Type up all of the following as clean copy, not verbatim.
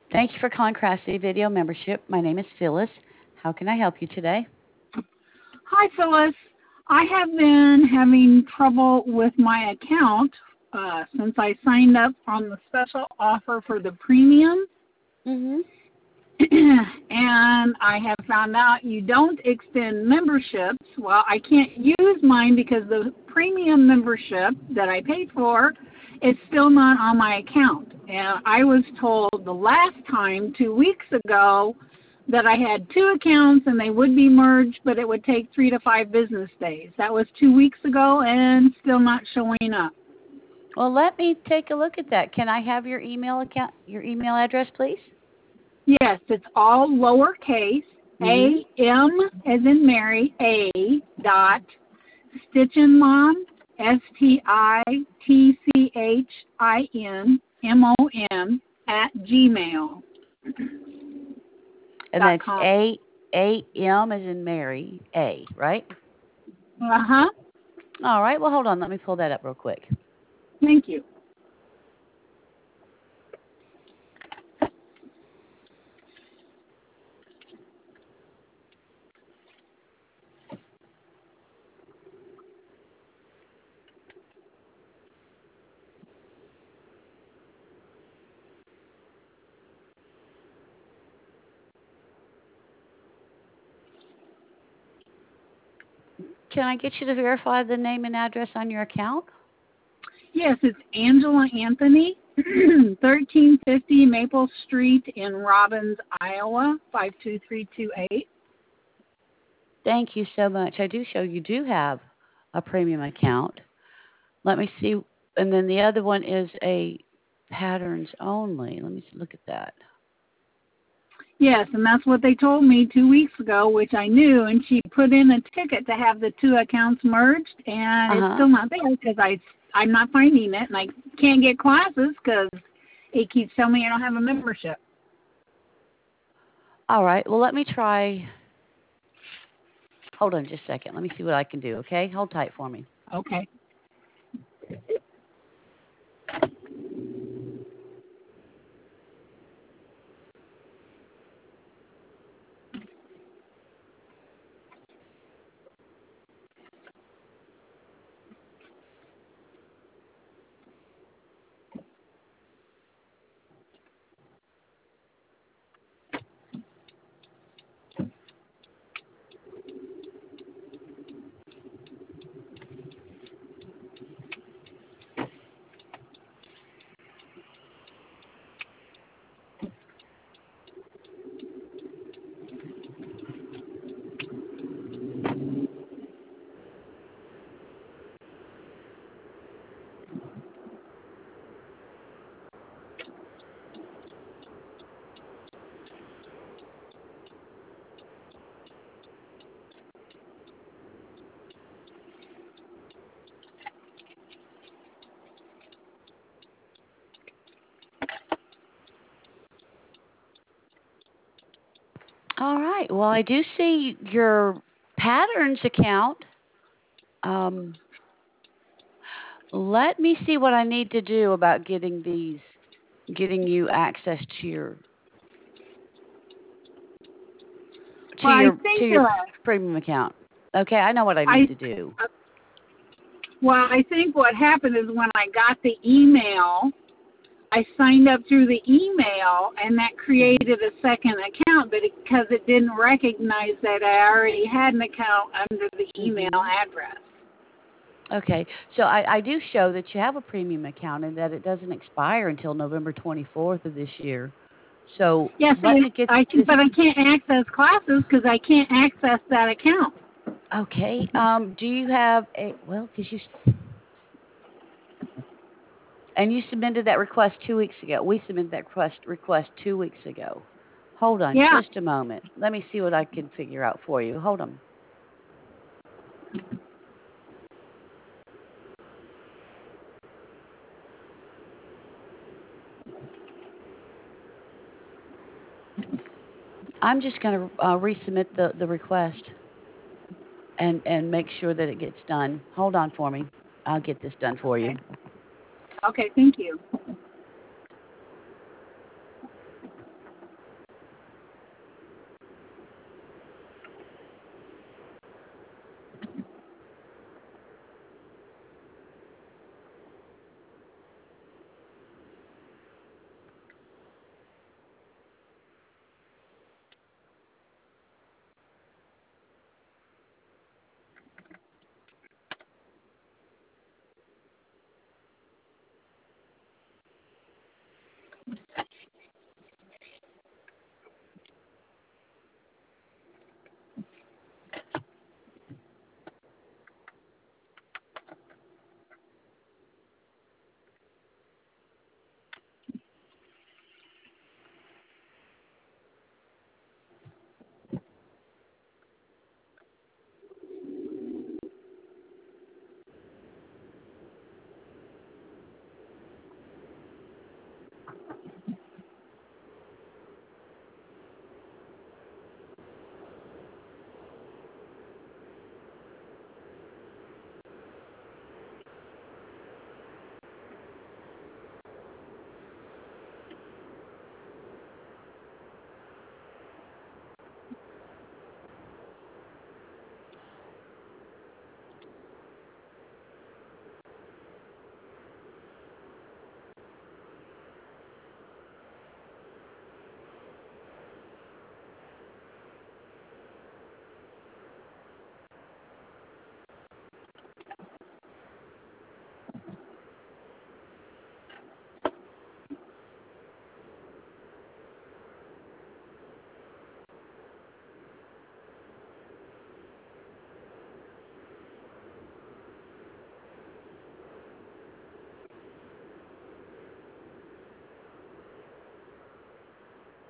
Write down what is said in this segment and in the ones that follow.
Thank you for calling Crash City Video Membership. My name is Phyllis. How can I help you today? Hi, Phyllis. I have been having trouble with my account since I signed up on the special offer for the premium. Mm-hmm. And I have found out you don't extend memberships. Well, I can't use mine because the premium membership that I paid for is still not on my account. And I was told the last time, 2 weeks ago, that I had two accounts and they would be merged, but it would take 3 to 5 business days. That was 2 weeks ago and still not showing up. Well, let me take a look at that. Can I have your email address, please? Yes, it's all lowercase, A-M as in Mary, A dot, Stitchinmon, STITCHINMON @gmail.com. And that's A-M as in Mary, A, right? Uh-huh. All right. Well, hold on. Let me pull that up real quick. Thank you. Can I get you to verify the name and address on your account? Yes, it's Angela Anthony, 1350 Maple Street in Robbins, Iowa, 52328. Thank you so much. I do show you do have a premium account. Let me see. And then the other one is a patterns only. Let me look at that. Yes, and that's what they told me 2 weeks ago, which I knew, and she put in a ticket to have the two accounts merged, and it's still not there because I'm not finding it, and I can't get classes because it keeps telling me I don't have a membership. All right. Well, let me try. Hold on just a second. Let me see what I can do, okay? Hold tight for me. Okay. All right. Well, I do see your patterns account. Let me see what I need to do about getting you access to your premium account. Okay, I know what I need to do. Well, I think what happened is when I got the email, I signed up through the email, and that created a second account, but because it didn't recognize that I already had an account under the email address. Okay, so I do show that you have a premium account and that it doesn't expire until November 24th of this year. So yes, let me get but I can't access classes because I can't access that account. Okay. Do you have a because you submitted that request 2 weeks ago. We submitted that request 2 weeks ago. Hold on just a moment. Let me see what I can figure out for you. Hold on. I'm just going to resubmit the request and make sure that it gets done. Hold on for me. I'll get this done for you. Okay, thank you.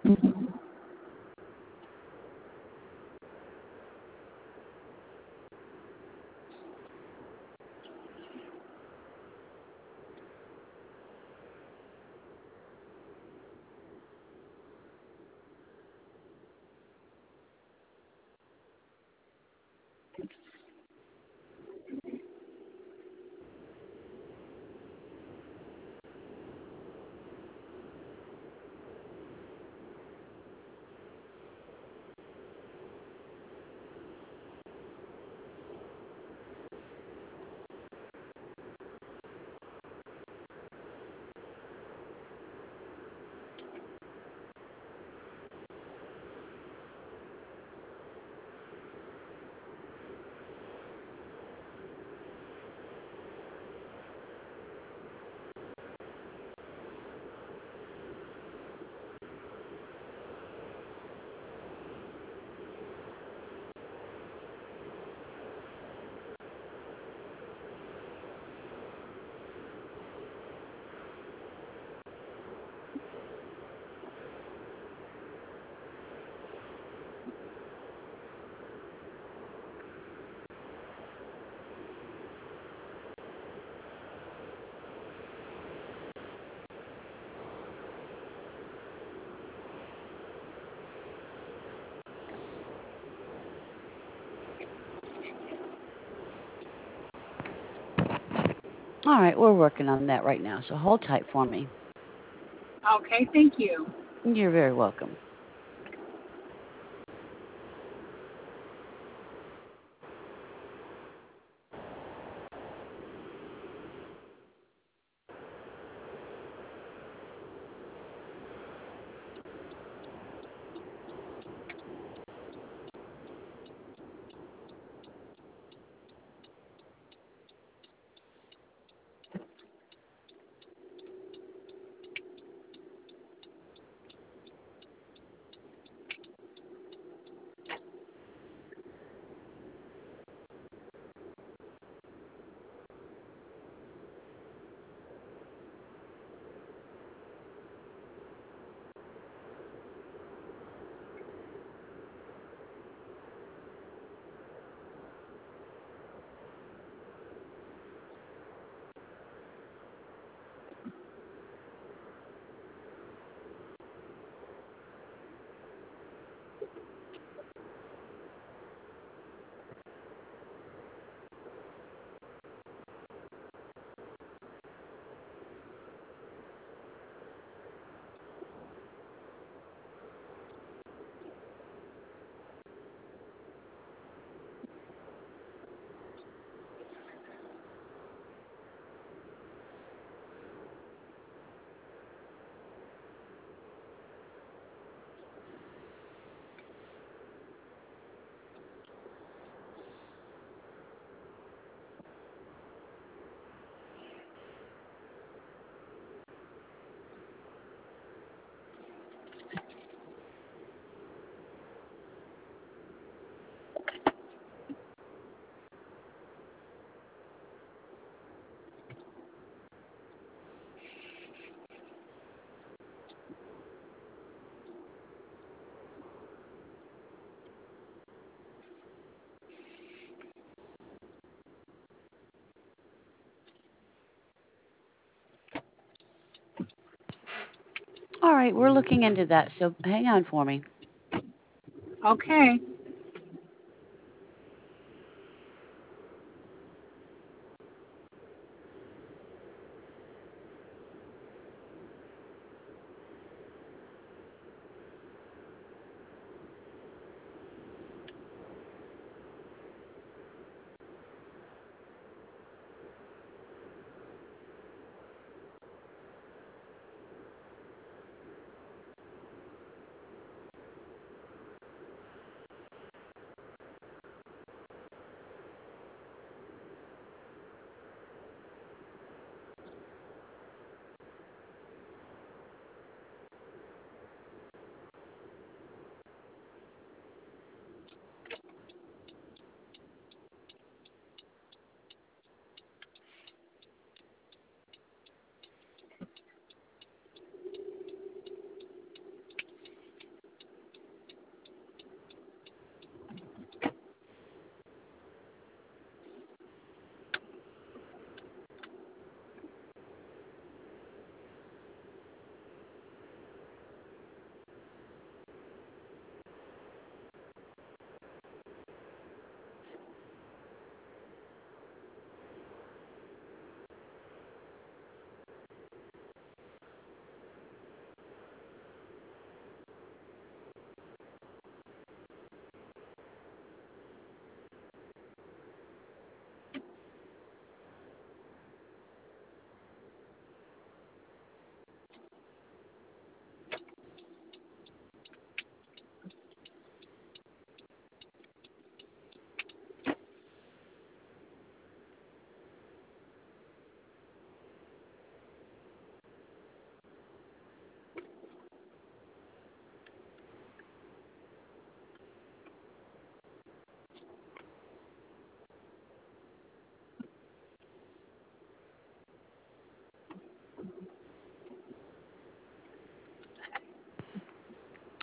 All right, we're working on that right now, so hold tight for me. Okay, thank you. You're very welcome. All right, we're looking into that, so hang on for me. Okay.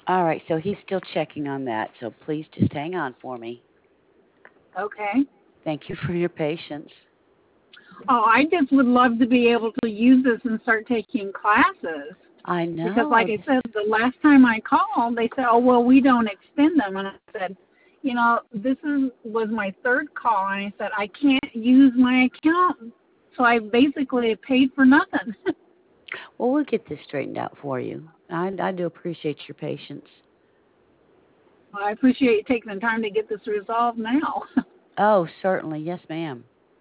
All right, so he's still checking on that. So please just hang on for me. Okay. Thank you for your patience. Oh, I just would love to be able to use this and start taking classes. I Because like know. I said, the last time I called, they said, oh, well, we don't extend them. And I said, was my third call. And I said, I can't use my account. So I basically paid for nothing. Well, we'll get this straightened out for you. I do appreciate your patience. Well, I appreciate you taking the time to get this resolved now. Oh, certainly. Yes, ma'am.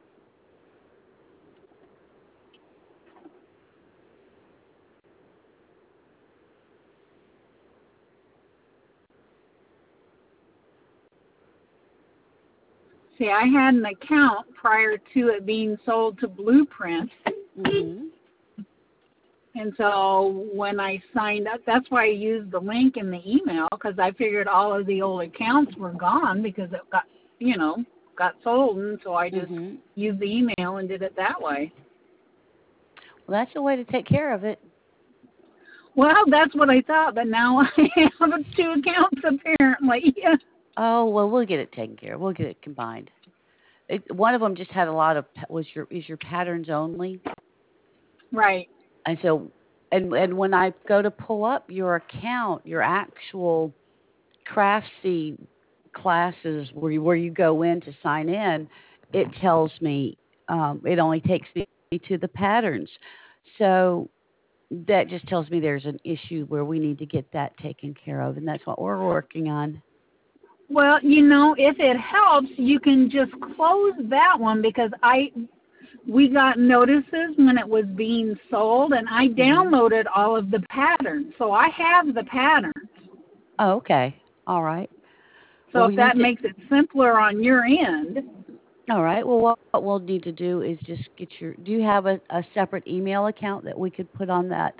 See, I had an account prior to it being sold to Blueprint. Mhm. And so when I signed up, that's why I used the link in the email, because I figured all of the old accounts were gone because it got sold. And so I just Mhm. used the email and did it that way. Well, that's a way to take care of it. Well, that's what I thought, but now I have two accounts apparently. Oh, well, we'll get it taken care of. We'll get it combined. One of them just had a lot of is your patterns only, Right. and so and when I go to pull up your account, your actual Craftsy classes where you go in to sign in, it tells me it only takes me to the patterns. So that just tells me there's an issue where we need to get that taken care of, and that's what we're working on. Well, if it helps, you can just close that one because we got notices when it was being sold, and I Hmm. downloaded all of the patterns, so I have the patterns. Oh, okay. All right. Well, So if we need that to. makes it simpler on your end. All right. Well, what we'll need to do is just get your. Do you have a separate email account that we could put on that?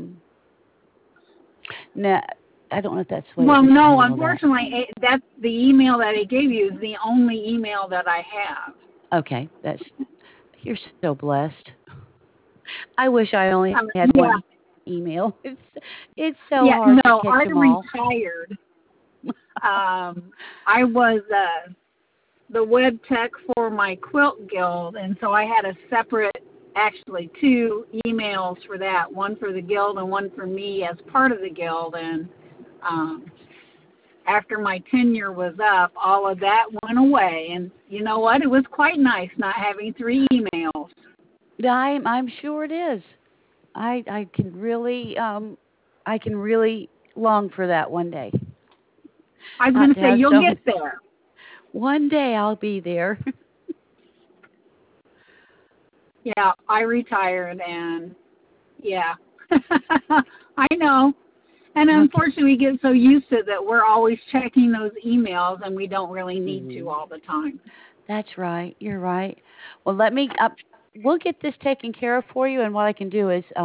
No, I don't know if that's the way that Well, we can no, handle that. unfortunately, that's the email that I gave you is the only email that I have. Okay, that's you're so blessed. I wish I only had Yeah, one email. It's so yeah, hard to no, catch I them all. retired. I was the web tech for my quilt guild, and so I had a separate, actually two emails for that, one for the guild and one for me as part of the guild. And um, after my tenure was up, all of that went away. And you know what? It was quite nice not having three emails. I'm sure it is. I can really long for that one day. I was Not going to to say, have you'll so get there. one day I'll be there. Yeah, I retired, and yeah, I know. And Okay. unfortunately, we get so used to it that we're always checking those emails, and we don't really need to Mhm. all the time. That's right. You're right. Well, we'll get this taken care of for you, and what I can do is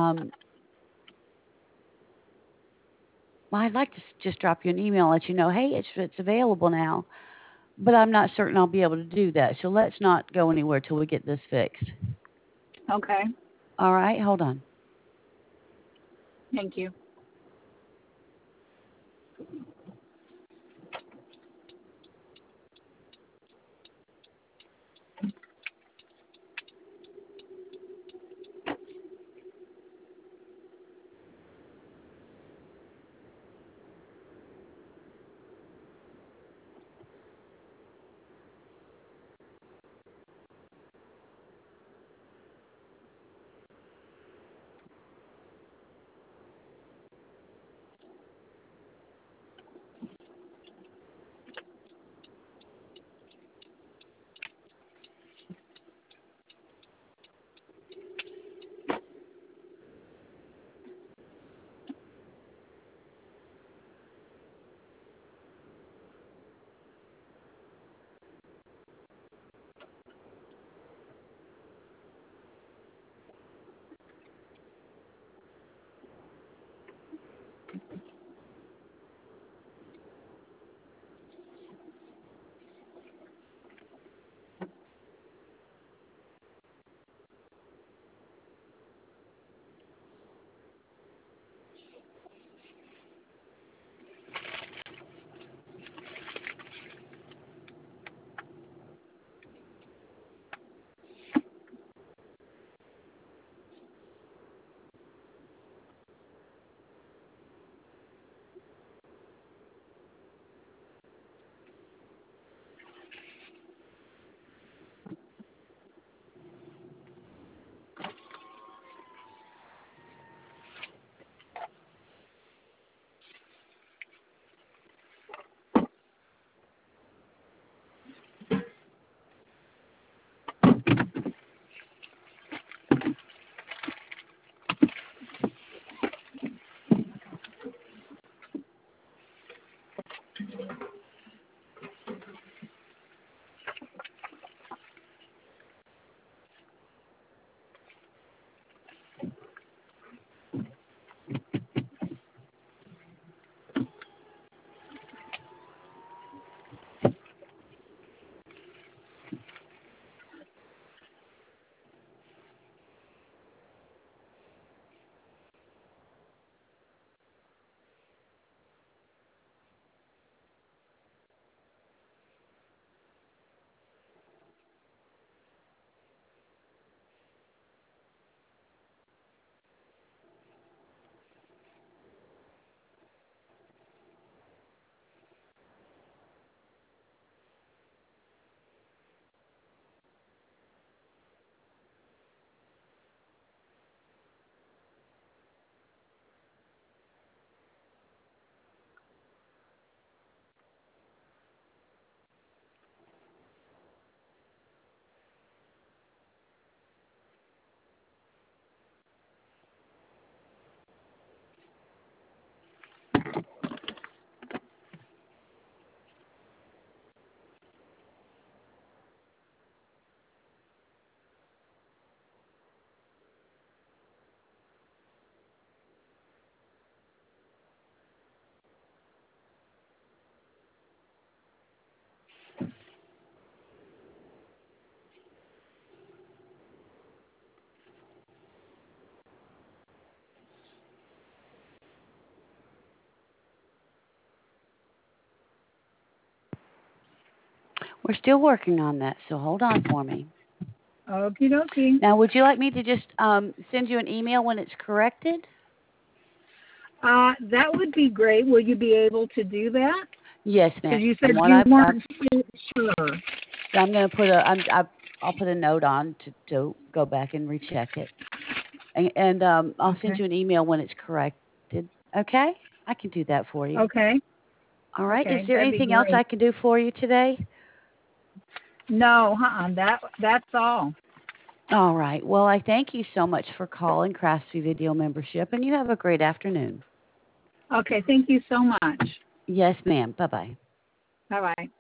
well, I'd like to just drop you an email and let you know, hey, it's available now. But I'm not certain I'll be able to do that. So let's not go anywhere till we get this fixed. Okay, All right, hold on. thank you. We're still working on that, so hold on for me. Okie dokie. Now, would you like me to just send you an email when it's corrected? That would be great. Will you be able to do that? Yes, ma'am. Because you said What you weren't sure. so I'm going to I'll put a note on to go back and recheck it, and I'll send you an email when it's corrected. Okay, I can do that for you. Okay. All right. Okay, Is there that'd be anything else great. I can do for you today? No, that's all. All right. Well, I thank you so much for calling Craftsy Video Membership, and you have a great afternoon. Okay, thank you so much. Yes, ma'am. Bye-bye. Bye-bye.